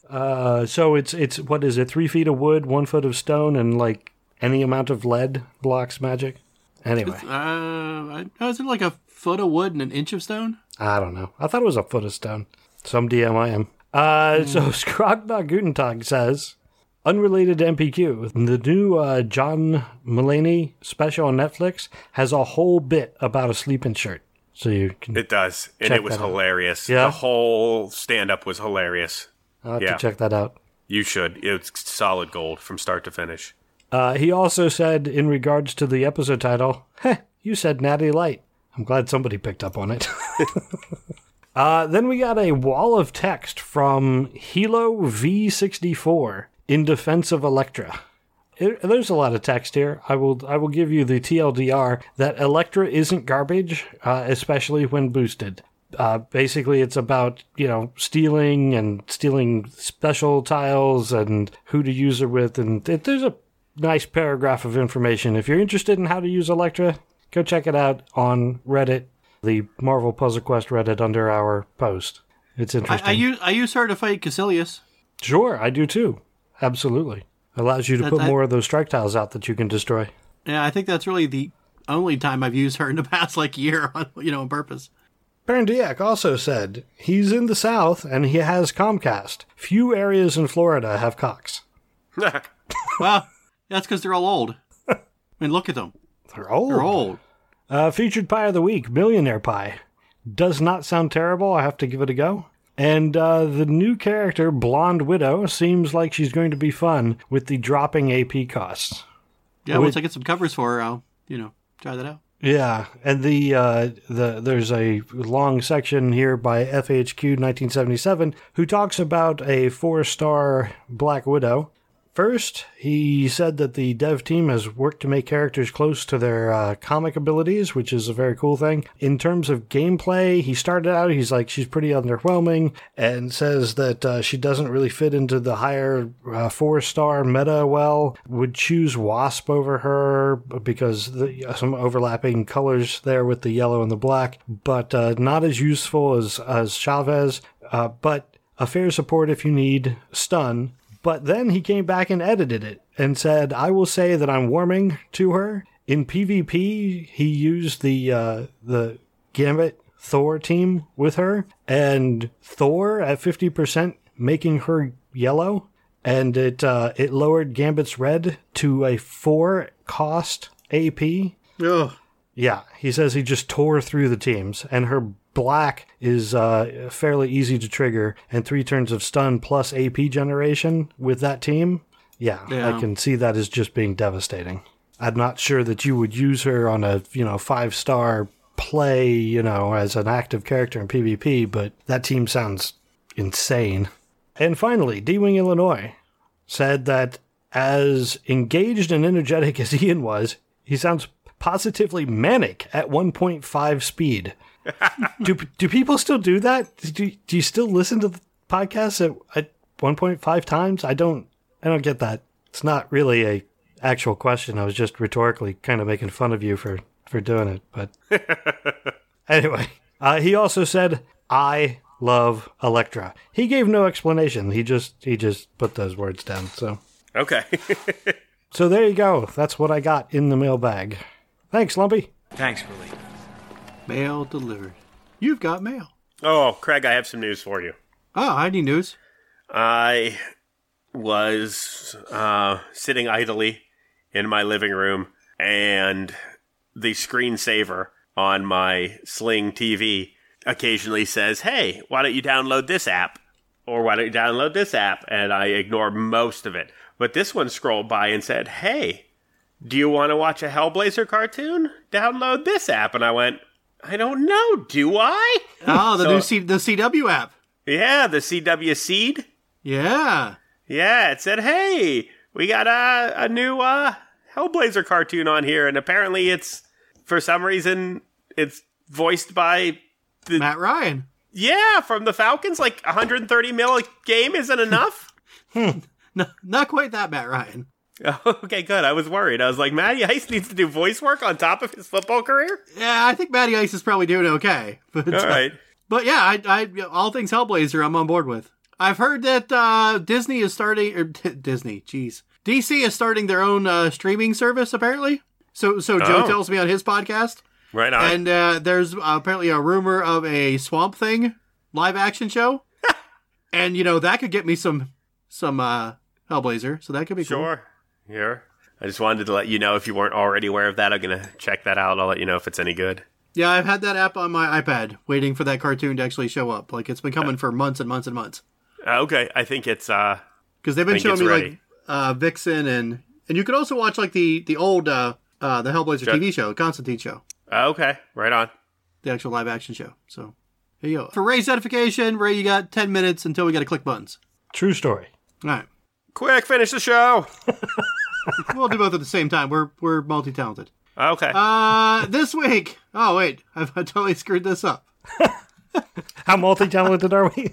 Uh, so it's, it's, what is it? Three feet of wood, one foot of stone, and like any amount of lead blocks magic? Anyway. Uh, I, oh, is it like a foot of wood and an inch of stone? I don't know. I thought it was a foot of stone. Some D M I am. Uh, so Skrogna Gutentag says, unrelated to M P Q, the new uh, John Mulaney special on Netflix has a whole bit about a sleeping shirt. So you can It does. And Check it was that out. hilarious. Yeah? The whole stand-up was hilarious. I'll have yeah. to check that out. You should. It's solid gold from start to finish. Uh, he also said, in regards to the episode title, heh, you said Natty Light. I'm glad somebody picked up on it. uh, then we got a wall of text from Hilo V sixty-four in defense of Elektra. It, there's a lot of text here. I will I will give you the T L D R that Elektra isn't garbage, uh, especially when boosted. Uh, basically, it's about, you know, stealing and stealing special tiles and who to use her with. And it, there's a nice paragraph of information. If you're interested in how to use Elektra, go check it out on Reddit, the Marvel Puzzle Quest Reddit under our post. It's I, interesting. I, use, I use her to fight Caecilius. Sure, I do too. Absolutely. Allows you to That- put that- more of those strike tiles out that you can destroy. Yeah, I think that's really the only time I've used her in the past, like, year, on, you know, on purpose. Baron Diak also said he's in the South and he has Comcast. Few areas in Florida have Cox. Well, that's because they're all old. I mean, look at them. They're old. They're old. Uh, featured pie of the week, Millionaire Pie. Does not sound terrible. I have to give it a go. And uh, the new character, Blonde Widow, seems like she's going to be fun with the dropping A P costs. Yeah, Wait. once I get some covers for her, I'll, you know, try that out. Yeah, and the uh, the there's a long section here by F H Q nineteen seventy-seven who talks about a four-star Black Widow. First, he said that the dev team has worked to make characters close to their uh, comic abilities, which is a very cool thing. In terms of gameplay, he started out, he's like, she's pretty underwhelming, and says that uh, she doesn't really fit into the higher uh, four-star meta well, would choose Wasp over her because the, some overlapping colors there with the yellow and the black, but uh, not as useful as, as Chavez, uh, but a fair support if you need stun. But then he came back and edited it and said, I will say that I'm warming to her. In PvP, he used the uh, the Gambit Thor team with her, and Thor at fifty percent making her yellow, and it uh, it lowered Gambit's red to a four cost A P. Ugh. Yeah, he says he just tore through the teams, and her black is uh, fairly easy to trigger, and three turns of stun plus A P generation with that team, yeah, Yeah. I can see that as just being devastating. I'm not sure that you would use her on a, you know, five-star play, you know, as an active character in PvP, but that team sounds insane. And finally, D-Wing Illinois said that as engaged and energetic as Ian was, he sounds positively manic at one point five speed. do do people still do that? Do, do you still listen to the podcast at, at one point five times? I don't I don't get that. It's not really a actual question. I was just rhetorically kind of making fun of you for, for doing it. But anyway, uh, he also said, I love Elektra. He gave no explanation. He just he just put those words down. So Okay. so there you go. That's what I got in the mailbag. Thanks, Lumpy. Thanks, Willie. Mail delivered. You've got mail. Oh, Craig, I have some news for you. Oh, I need news. I was uh, sitting idly in my living room, and the screensaver on my Sling T V occasionally says, hey, why don't you download this app? Or why don't you download this app? And I ignore most of it. But this one scrolled by and said, hey, do you want to watch a Hellblazer cartoon? Download this app. And I went, I don't know, do I? Oh, the So- new C- the C W app. Yeah, the C W Seed. Yeah. Yeah, it said, hey, we got a, a new uh, Hellblazer cartoon on here, and apparently it's, for some reason, it's voiced by, the Matt Ryan. yeah, from the Falcons. Like, one hundred thirty mil a game isn't enough? No, not quite that Matt Ryan. Okay, good. I was worried. I was like, Matty Ice needs to do voice work on top of his football career? Yeah, I think Matty Ice is probably doing okay. But, All right. But yeah, I, I, all things Hellblazer, I'm on board with. I've heard that uh, Disney is starting, or D- Disney, jeez, D C is starting their own uh, streaming service apparently. So, so Joe Oh. tells me on his podcast, Right on. and uh, there's uh, apparently a rumor of a Swamp Thing live action show, and you know that could get me some some uh, Hellblazer, so that could be cool. Sure. Here. I just wanted to let you know if you weren't already aware of that. I'm going to check that out. I'll let you know if it's any good. Yeah, I've had that app on my iPad, waiting for that cartoon to actually show up. Like it's been coming for months and months and months. Uh, okay, I think it's, uh, Because they've been think showing it's me ready. like uh, Vixen and and you could also watch like the the old uh, uh, the Hellblazer Sure. T V show, Constantine show, uh, okay, right on. the actual live action show. So here you go. For Ray's edification, Ray, you got ten minutes until we got to click buttons. True story. All right, Quick, finish the show. we'll do both at the same time. We're we're multi talented. Okay. Uh, this week. Oh wait, I've I totally screwed this up. How multi-talented are we?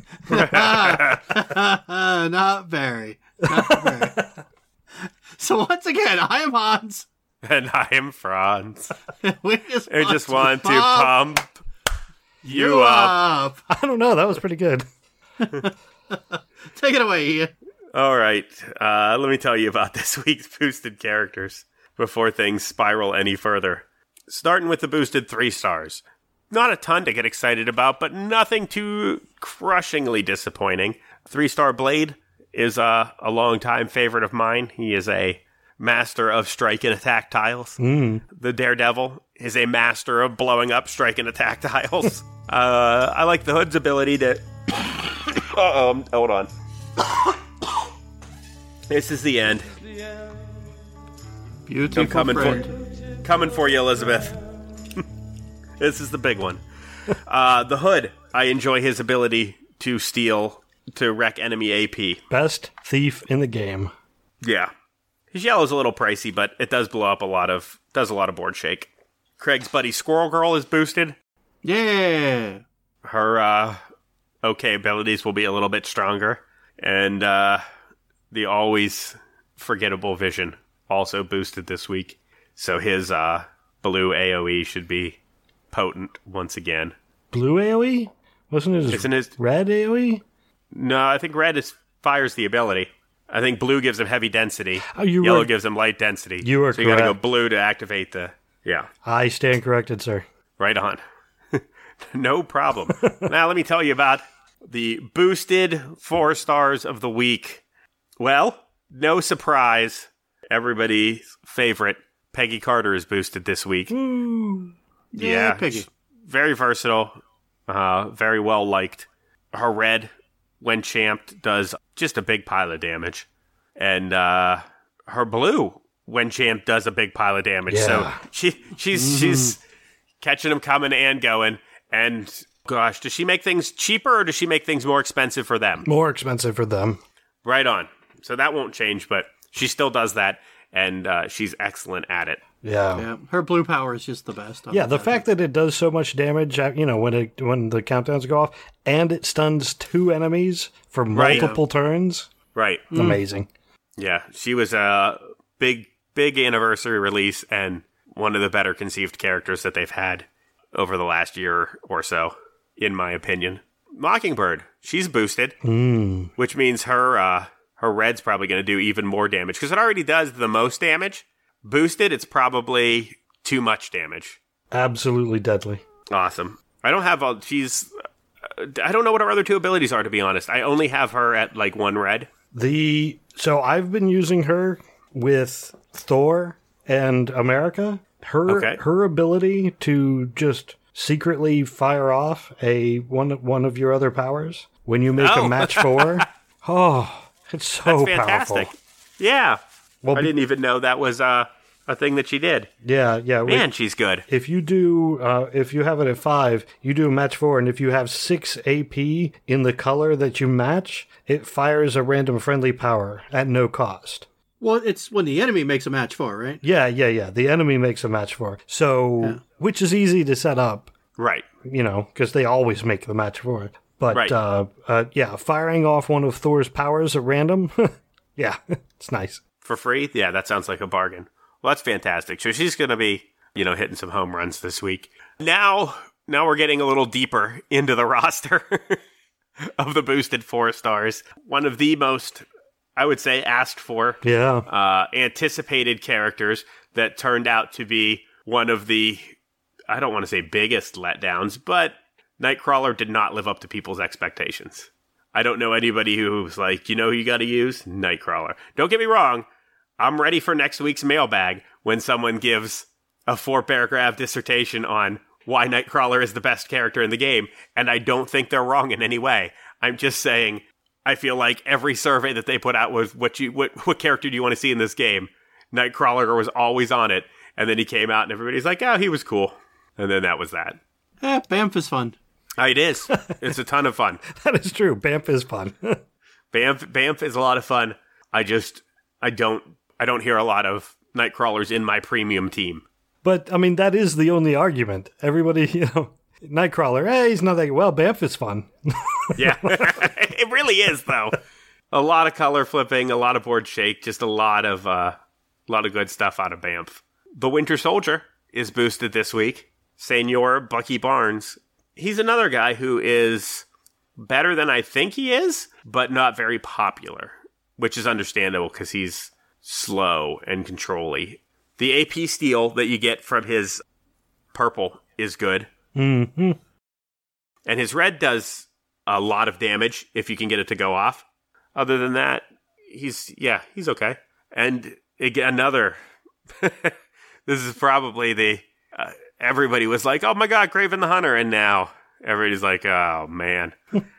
Uh, not very. Not very. So once again, I am Hans. And I am Franz. We just I just want to pump pump you up. up. I don't know. That was pretty good. Take it away, Ian. All right. Uh, let me tell you about this week's boosted characters before things spiral any further. Starting with the boosted three stars. Not a ton to get excited about, but nothing too crushingly disappointing. Three-star Blade is uh, a long-time favorite of mine. He is a master of strike and attack tiles. Mm. The Daredevil is a master of blowing up strike and attack tiles. uh, I like the Hood's ability to... Uh-oh, hold on. This is the end. Beautiful I'm coming friend. for, coming for you, Elizabeth. This is the big one. Uh, the Hood, I enjoy his ability to steal, to wreck enemy A P. Best thief in the game. Yeah. His yellow's a little pricey, but it does blow up a lot of, does a lot of board shake. Craig's buddy Squirrel Girl is boosted. Yeah. Her, uh, okay abilities will be a little bit stronger. And, uh, the always forgettable Vision also boosted this week. So his, uh, blue A O E should be potent once again. Blue AoE? Wasn't it his Isn't his... red AoE? No, I think red is fires the ability. I think blue gives him heavy density. Oh, you Yellow were- gives him light density. You are so you gotta go correct. blue to activate the... Yeah, I stand corrected, sir. right on. No problem. Now let me tell you about the boosted four stars of the week. Well, no surprise. Everybody's favorite, Peggy Carter, is boosted this week. Ooh. Yeah, Piggy. she's very versatile. Uh, very well liked. Her red, when champed, does just a big pile of damage. And uh, her blue, when champed, does a big pile of damage. Yeah. So she she's mm-hmm. she's catching them coming and going. And gosh, does she make things cheaper or does she make things more expensive for them? More expensive for them. Right on. So that won't change, but she still does that, and uh, she's excellent at it. Yeah. yeah. Her blue power is just the best. Yeah, the fact that it does so much damage, you know, when it when the countdowns go off, and it stuns two enemies for multiple right. turns. Right. Mm. Amazing. Yeah, she was a big, big anniversary release, and one of the better conceived characters that they've had over the last year or so, in my opinion. Mockingbird, she's boosted, mm. which means her uh, her red's probably going to do even more damage, because it already does the most damage. Boosted, it's probably too much damage. Absolutely deadly. Awesome. I don't have all, she's, I don't know what her other two abilities are, to be honest. I only have her at like one red. The, so I've been using her with Thor and America. Her, okay. her ability to just secretly fire off a one one of your other powers when you make oh. a match four. Oh, it's so That's fantastic. powerful. Yeah. Well, I didn't even know that was uh, a thing that she did. Yeah, yeah. Man, wait, she's good. If you do, uh, if you have it at five, you do a match four, and if you have six A P in the color that you match, it fires a random friendly power at no cost. Well, it's when the enemy makes a match for, right? Yeah, yeah, yeah. The enemy makes a match for. So, yeah. Which is easy to set up. Right. You know, because they always make the match for it. But, right. uh, uh, yeah, firing off one of Thor's powers at random, yeah, it's nice. For free? Yeah, that sounds like a bargain. Well, that's fantastic. So she's going to be, you know, hitting some home runs this week. Now, now we're getting a little deeper into the roster of the boosted four stars. One of the most, I would say, asked for, yeah, uh, anticipated characters that turned out to be one of the, I don't want to say biggest letdowns, but Nightcrawler did not live up to people's expectations. I don't know anybody who's like, you know who you got to use? Nightcrawler. Don't get me wrong. I'm ready for next week's mailbag when someone gives a four-paragraph dissertation on why Nightcrawler is the best character in the game, and I don't think they're wrong in any way. I'm just saying, I feel like every survey that they put out was, what you what, what character do you want to see in this game? Nightcrawler was always on it, and then he came out and everybody's like, oh, he was cool. And then that was that. Eh, Banff is fun. It is. It's a ton of fun. That is true. Banff is fun. Banff, Banff is a lot of fun. I just, I don't, I don't hear a lot of Nightcrawlers in my premium team. But, I mean, that is the only argument. Everybody, you know, Nightcrawler, hey, he's not that, well, Banff is fun. Yeah, it really is, though. A lot of color flipping, a lot of board shake, just a lot of, uh, a lot of good stuff out of Banff. The Winter Soldier is boosted this week. Senor Bucky Barnes. He's another guy who is better than I think he is, but not very popular, which is understandable because he's slow and control-y. The A P steal that you get from his purple is good. Mm-hmm. And his red does a lot of damage if you can get it to go off. Other than that, he's, yeah, he's okay. And again, another, this is probably the, uh, everybody was like, oh my god, Kraven the Hunter. And now everybody's like, oh man,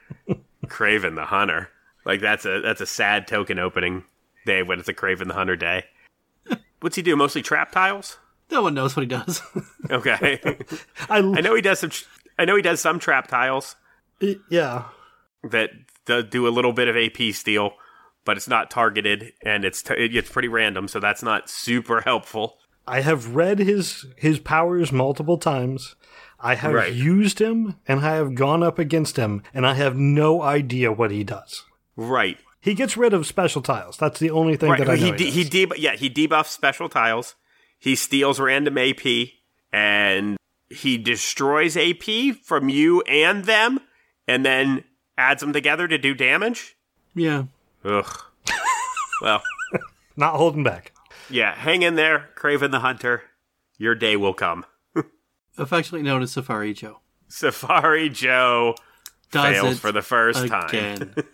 Kraven the Hunter. Like that's a, that's a sad token opening day when it's a Kraven the Hunter day. What's he do? Mostly trap tiles? No one knows what he does. Okay. I, I know he does some, I know he does some trap tiles. Yeah. That do a little bit of A P steal, but it's not targeted and it's, t- it's pretty random. So that's not super helpful. I have read his his powers multiple times. I have right. used him, and I have gone up against him, and I have no idea what he does. Right. He gets rid of special tiles. That's the only thing right. that I know he, he, de- he deb- Yeah, he debuffs special tiles. He steals random A P, and he destroys A P from you and them, and then adds them together to do damage? Yeah. Ugh. Well. Not holding back. Yeah, hang in there, Kraven the Hunter. Your day will come. Affectionately known as Safari Joe. Safari Joe Does fails for the first again. time.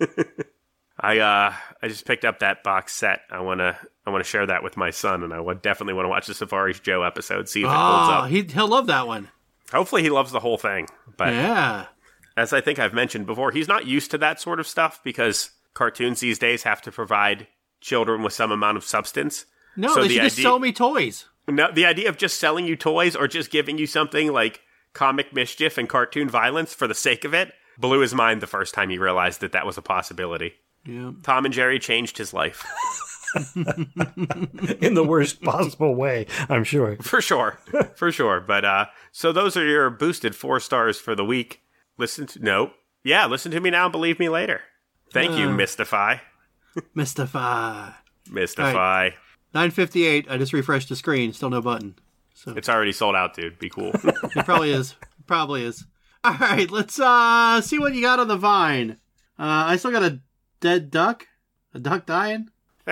I uh, I just picked up that box set. I wanna I wanna share that with my son, and I would definitely want to watch the Safari Joe episode, see if it holds Oh, up. he he'll love that one. Hopefully, he loves the whole thing. But yeah, as I think I've mentioned before, he's not used to that sort of stuff because cartoons these days have to provide children with some amount of substance. No, so they the should just idea, sell me toys. No, the idea of just selling you toys or just giving you something like comic mischief and cartoon violence for the sake of it blew his mind the first time he realized that that was a possibility. Yeah. Tom and Jerry changed his life. In the worst possible way, I'm sure. For sure. For sure. But, uh, so those are your boosted four stars for the week. Listen to, no. Yeah, listen to me now and believe me later. Thank uh, you, Mystify. Mystify. Mystify. Right. nine fifty-eight, I just refreshed the screen, still no button. So it's already sold out, dude. Be cool. It probably is. It probably is. All right, let's uh see what you got on the vine. Uh, I still got a dead duck. A duck dying.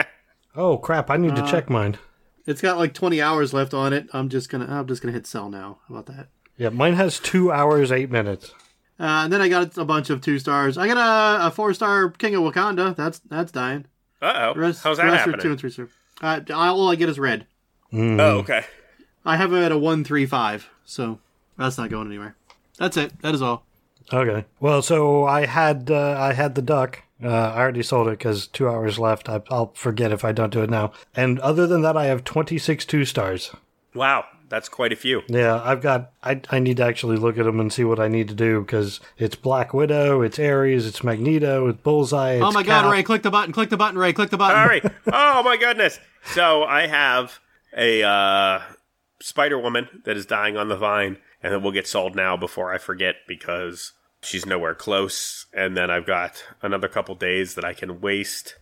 Oh crap! I need to uh, check mine. It's got like twenty hours left on it. I'm just gonna. I'm just gonna hit sell now. How about that? Yeah, mine has two hours eight minutes. Uh, and then I got a bunch of two stars. I got a, a four star King of Wakanda. That's that's dying. Uh oh. Rest, How's that rest happening? Are two and three star. Uh, all I get is red. Mm. Oh, okay. I have it at a one three five, so that's not going anywhere. That's it. That is all. Okay. Well, so I had uh, I had the duck. Uh, I already sold it because two hours left. I, I'll forget if I don't do it now. And other than that, I have twenty-six two stars. Wow, that's quite a few. Yeah, I've got. I I need to actually look at them and see what I need to do because it's Black Widow, it's Ares, it's Magneto, it's Bullseye. It's oh my Cap. God, Ray! Click the button! Click the button, Ray! Click the button! All right. Oh my goodness. So I have a uh, Spider Woman that is dying on the vine, and it will get sold now before I forget because she's nowhere close. And then I've got another couple days that I can waste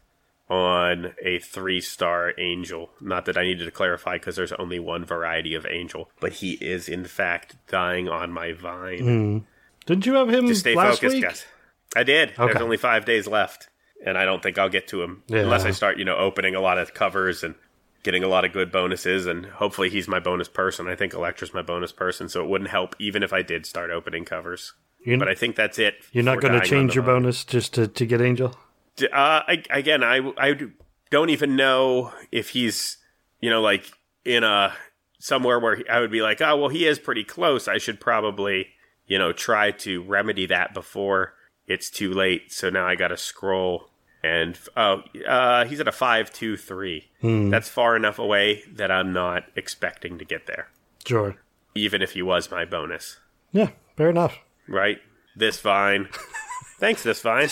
on a three-star Angel. Not that I needed to clarify because there's only one variety of Angel, but he is in fact dying on my vine. Mm. Didn't you have him Just stay last focused, week? guys. I did. Okay. There's only five days left, and I don't think I'll get to him Yeah. unless I start, you know, opening a lot of covers and getting a lot of good bonuses, and hopefully he's my bonus person. I think Elektra's my bonus person, so it wouldn't help even if I did start opening covers. You're, but I think that's it. You're not going to change your vine. bonus just to, to get Angel? Uh, I, again, I, I don't even know if he's, you know, like in a somewhere where he, I would be like, oh, well, he is pretty close. I should probably, you know, try to remedy that before it's too late. So now I got to scroll and, oh, uh, he's at a five two three. Hmm. That's far enough away that I'm not expecting to get there. Sure. Even if he was my bonus. Yeah, fair enough. Right? This Vine. Thanks, This Vine.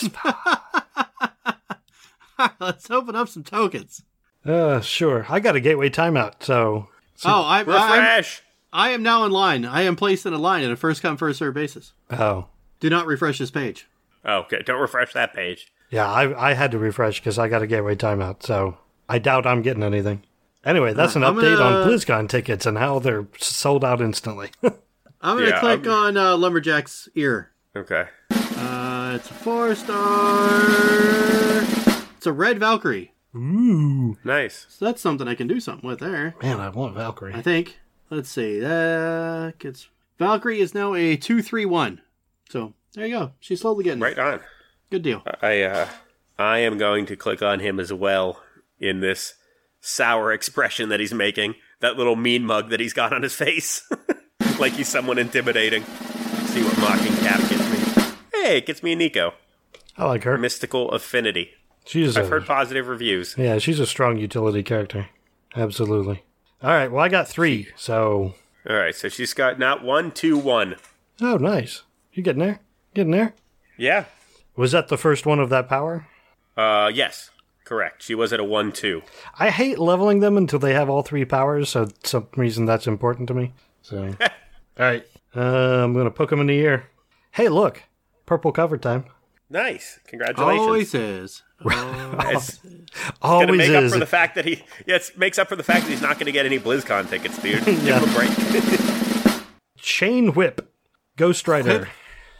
Let's open up some tokens. Uh, sure. I got a gateway timeout, so... so oh, I, refresh. I am now in line. I am placed in a line at a first come, first served basis. Oh. Do not refresh this page. Oh, okay. Don't refresh that page. Yeah, I I had to refresh because I got a gateway timeout, so I doubt I'm getting anything. Anyway, that's an I'm update gonna... on BlizzCon tickets and how they're sold out instantly. I'm going to Yeah, click I'm- on uh, Lumberjack's ear. Okay. Uh, it's a four star. It's a red Valkyrie. Ooh. Nice. So that's something I can do something with there. Man, I want Valkyrie. I think. Let's see. That gets Valkyrie is now a two three one. So there you go. She's slowly getting Right on. Good deal. I uh, I am going to click on him as well in this sour expression that he's making. That little mean mug that he's got on his face. Like he's someone intimidating. See what Mocking Cap gets me. Hey, it gets me a Nico. I like her. Mystical Affinity. She's I've a, heard positive reviews. Yeah, she's a strong utility character. Absolutely. All right, well, I got three, so... All right, so she's got not one, two, one. Oh, nice. You getting there? Getting there? Yeah. Was that the first one of that power? Uh, yes. Correct. She was at a one, two. I hate leveling them until they have all three powers, so some reason that's important to me. So, all right. Uh, I'm going to poke him in the ear. Hey, look. Purple cover time. Nice. Congratulations. Always is. It's Always gonna make is. up for the fact that he yeah, it makes up for the fact that he's not going to get any BlizzCon tickets, dude. Give Yeah. him a break. Chain Whip. Ghost Rider.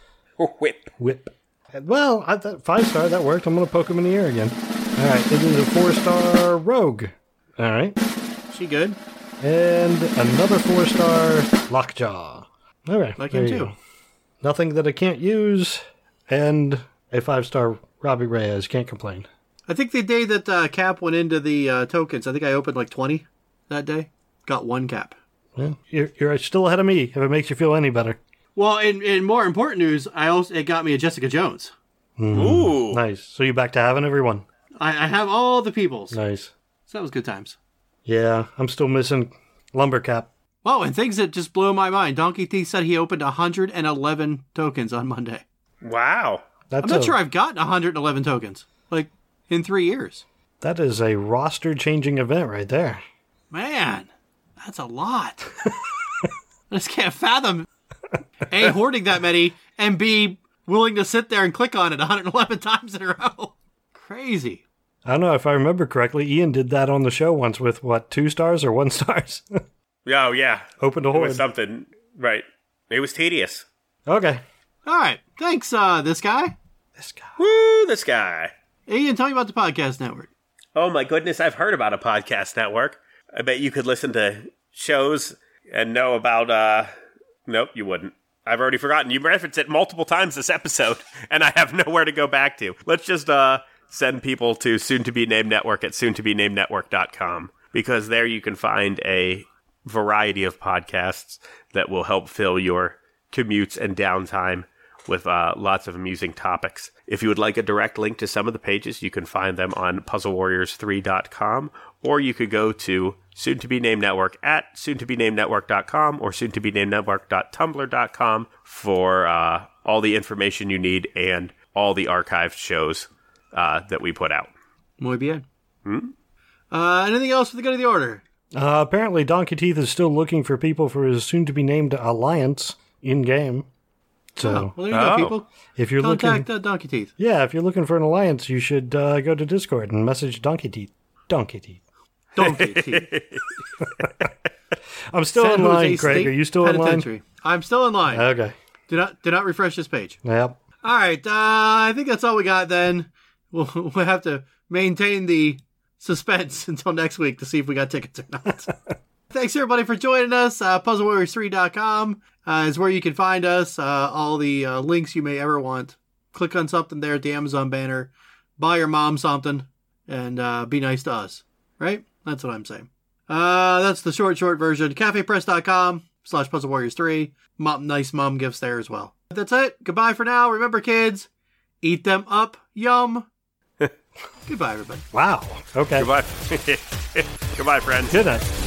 Whip. Whip. Well, I thought five star, that worked. I'm going to poke him in the ear again. All right, it is a four star Rogue. All right. She good? And another four star Lockjaw. All right. Like there him you too. go. Nothing that I can't use. And a five star Robbie Reyes. Can't complain. I think the day that uh, Cap went into the uh, tokens, I think I opened like twenty that day. Got one Cap. Yeah, you're, you're still ahead of me, if it makes you feel any better. Well, in, in more important news, I also it got me a Jessica Jones. Mm, Ooh. Nice. So you back to having everyone? I, I have all the peoples. Nice. So that was good times. Yeah, I'm still missing Lumbercap. Oh, and things that just blew my mind. Donkey Teeth said he opened one hundred eleven tokens on Monday. Wow. That's I'm not a, sure I've gotten one hundred eleven tokens, like, in three years. That is a roster-changing event right there. Man, that's a lot. I just can't fathom, A, hoarding that many, and B, willing to sit there and click on it one hundred eleven times in a row. Crazy. I don't know if I remember correctly. Ian did that on the show once with, what, two stars or one stars? Oh, yeah. Open to It hoard. was something. Right. It was tedious. Okay. All right. Thanks, uh, this guy. This guy. Woo, this guy. Ian, tell me about the podcast network. Oh, my goodness. I've heard about a podcast network. I bet you could listen to shows and know about, uh, nope, you wouldn't. I've already forgotten. You referenced it multiple times this episode, and I have nowhere to go back to. Let's just, uh, send people to Soon to Be Named Network at soon to be named network dot com, because there you can find a variety of podcasts that will help fill your commutes and downtime with uh, lots of amusing topics. If you would like a direct link to some of the pages, you can find them on puzzle warriors three dot com, or you could go to Soon to Be Named Network at soon to be named network dot com or soon to be named network dot tumblr dot com for uh, all the information you need and all the archived shows uh, that we put out. Muy bien. Hmm? Uh, anything else for the good of the order? Uh, apparently, Donkey Teeth is still looking for people for his soon-to-be-named alliance in-game. So, Oh, well, there you Oh. go, people. if you're Contact looking, uh, Donkey Teeth. yeah, if you're looking for an alliance, you should uh, go to Discord and message Donkey Teeth. Donkey Teeth. Donkey Teeth. I'm still San in line, Jose Craig. State Are you still in line? Penitentiary. I'm still in line. Okay. do not do not refresh this page. Yep. All right, uh, I think that's all we got then. We'll, we'll have to maintain the suspense until next week to see if we got tickets or not. Thanks, everybody, for joining us. Uh, puzzle warriors three dot com uh, is where you can find us. Uh, all the uh, links you may ever want. Click on something there at the Amazon banner. Buy your mom something. And uh, be nice to us. Right? That's what I'm saying. Uh, that's the short, short version. cafepress.com slash puzzle warriors three. Mom, nice mom gifts there as well. That's it. Goodbye for now. Remember, kids, eat them up. Yum. Goodbye, everybody. Wow. Okay. Goodbye. Goodbye, friends. Good night.